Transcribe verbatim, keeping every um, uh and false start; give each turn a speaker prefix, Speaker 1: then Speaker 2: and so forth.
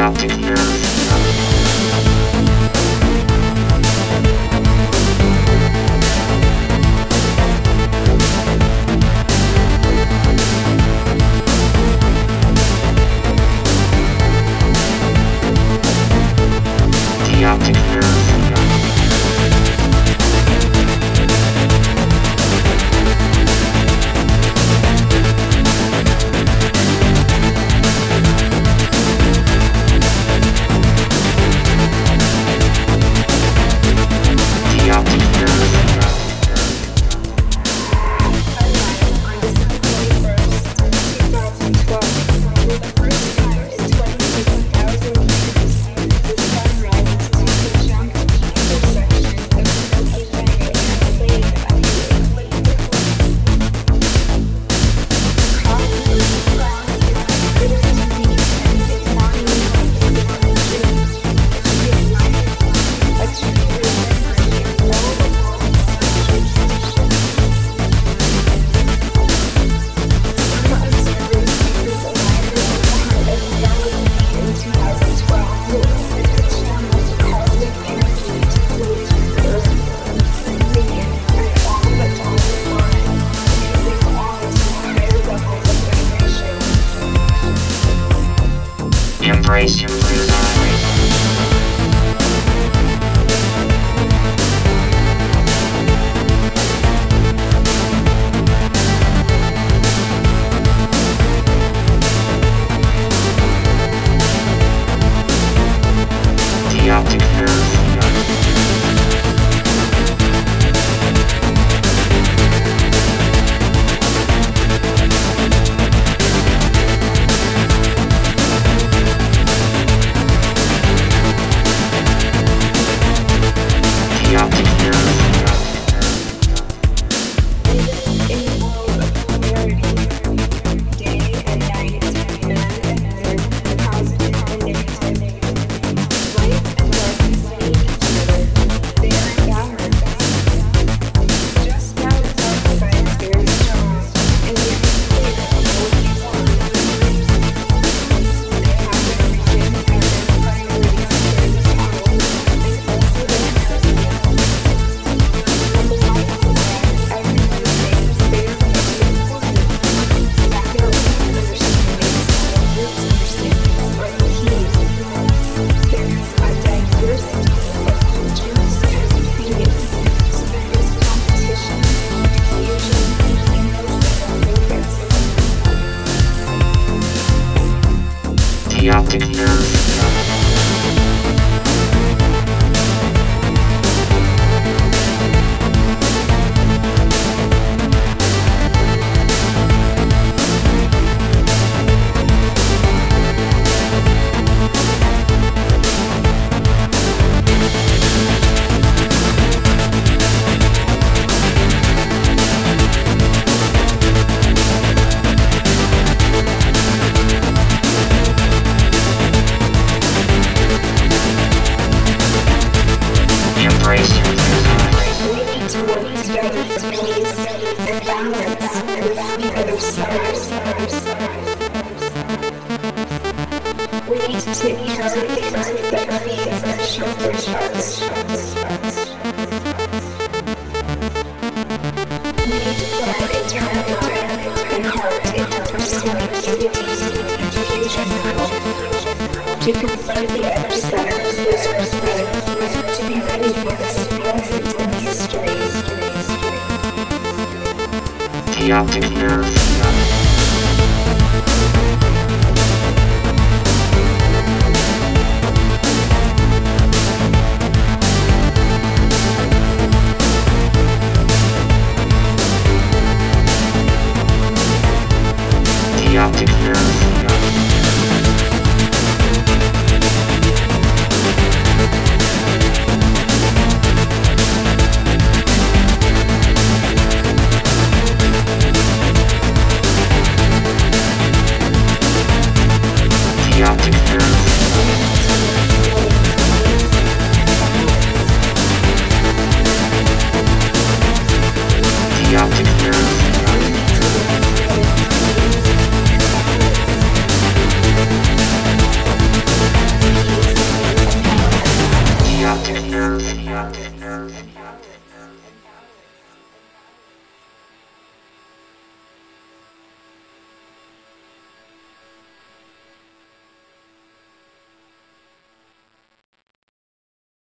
Speaker 1: optic nerve. The optic nerve. Embrace your blue line. The optic nerve. The optic nerve. We need to take care of the better needs and shelter charts. We need to put our internal and heart into pursuing unity, education, to confront the other side of this perspective, to be ready for this moment in history. The optic nerve. The optic nerve. The optic nerve. The optic nerve.